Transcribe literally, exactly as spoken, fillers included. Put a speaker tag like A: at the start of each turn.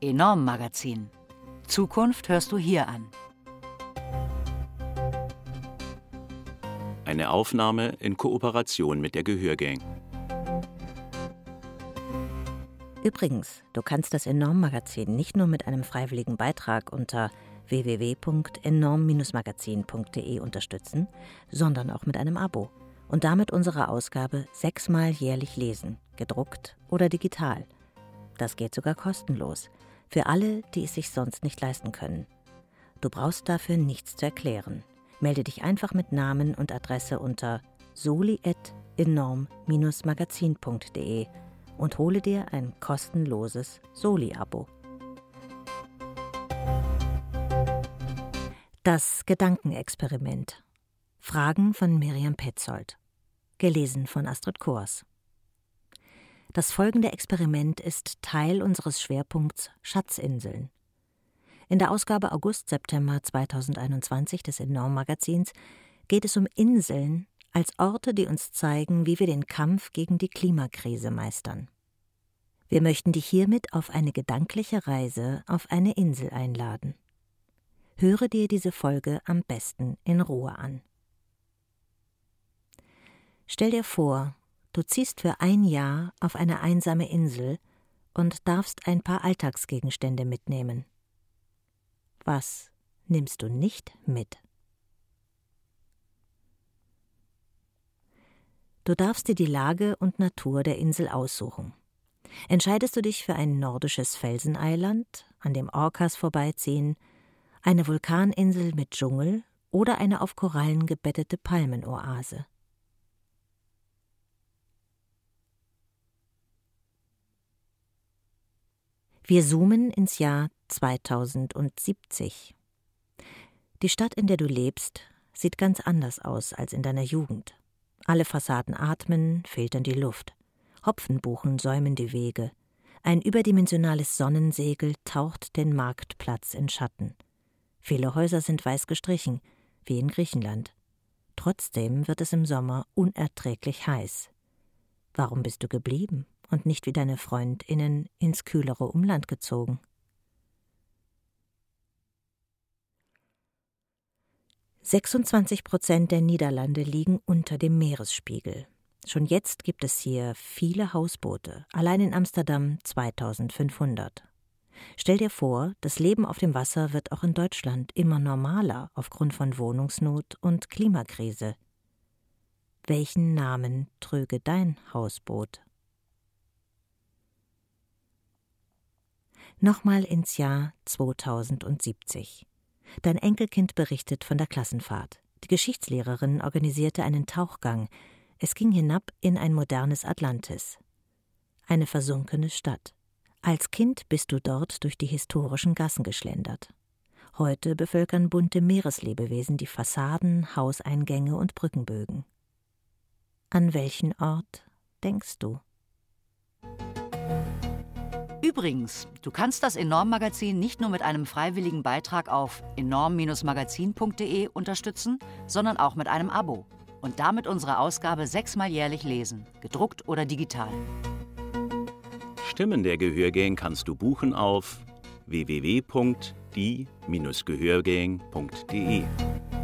A: Enorm Magazin. Zukunft hörst du hier an.
B: Eine Aufnahme in Kooperation mit der Gehörgang.
C: Übrigens, du kannst das Enorm Magazin nicht nur mit einem freiwilligen Beitrag unter w w w punkt enorm magazin punkt d e unterstützen, sondern auch mit einem Abo und damit unsere Ausgabe sechsmal jährlich lesen, gedruckt oder digital. Das geht sogar kostenlos, für alle, die es sich sonst nicht leisten können. Du brauchst dafür nichts zu erklären. Melde dich einfach mit Namen und Adresse unter soli at enorm magazin punkt d e und hole dir ein kostenloses Soli-Abo. Das Gedankenexperiment. Fragen von Miriam Petzold. Gelesen von Astrid Kors. Das folgende Experiment ist Teil unseres Schwerpunkts Schatzinseln. In der Ausgabe August-September zweitausendeinundzwanzig des Enorm-Magazins geht es um Inseln als Orte, die uns zeigen, wie wir den Kampf gegen die Klimakrise meistern. Wir möchten dich hiermit auf eine gedankliche Reise auf eine Insel einladen. Höre dir diese Folge am besten in Ruhe an. Stell dir vor, du ziehst für ein Jahr auf eine einsame Insel und darfst ein paar Alltagsgegenstände mitnehmen. Was nimmst du nicht mit? Du darfst dir die Lage und Natur der Insel aussuchen. Entscheidest du dich für ein nordisches Felseneiland, an dem Orcas vorbeiziehen, eine Vulkaninsel mit Dschungel oder eine auf Korallen gebettete Palmenoase? Wir zoomen ins Jahr zweitausendsiebzig. Die Stadt, in der du lebst, sieht ganz anders aus als in deiner Jugend. Alle Fassaden atmen, filtern die Luft. Hopfenbuchen säumen die Wege. Ein überdimensionales Sonnensegel taucht den Marktplatz in Schatten. Viele Häuser sind weiß gestrichen, wie in Griechenland. Trotzdem wird es im Sommer unerträglich heiß. Warum bist du geblieben und nicht wie deine FreundInnen ins kühlere Umland gezogen? sechsundzwanzig Prozent der Niederlande liegen unter dem Meeresspiegel. Schon jetzt gibt es hier viele Hausboote, allein in Amsterdam zweitausendfünfhundert. Stell dir vor, das Leben auf dem Wasser wird auch in Deutschland immer normaler aufgrund von Wohnungsnot und Klimakrise. Welchen Namen trüge dein Hausboot? Nochmal ins Jahr zweitausendsiebzig. Dein Enkelkind berichtet von der Klassenfahrt. Die Geschichtslehrerin organisierte einen Tauchgang. Es ging hinab in ein modernes Atlantis. Eine versunkene Stadt. Als Kind bist du dort durch die historischen Gassen geschlendert. Heute bevölkern bunte Meereslebewesen die Fassaden, Hauseingänge und Brückenbögen. An welchen Ort denkst du?
A: Übrigens, du kannst das Enorm Magazin nicht nur mit einem freiwilligen Beitrag auf enorm magazin punkt d e unterstützen, sondern auch mit einem Abo und damit unsere Ausgabe sechsmal jährlich lesen, gedruckt oder digital.
B: Stimmen der Gehörgang kannst du buchen auf w w w punkt die Bindestrich gehörgang punkt d e.